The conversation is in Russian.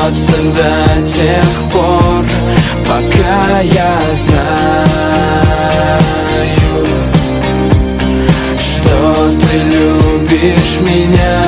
бьется до тех пор, пока я знаю, что ты любишь меня.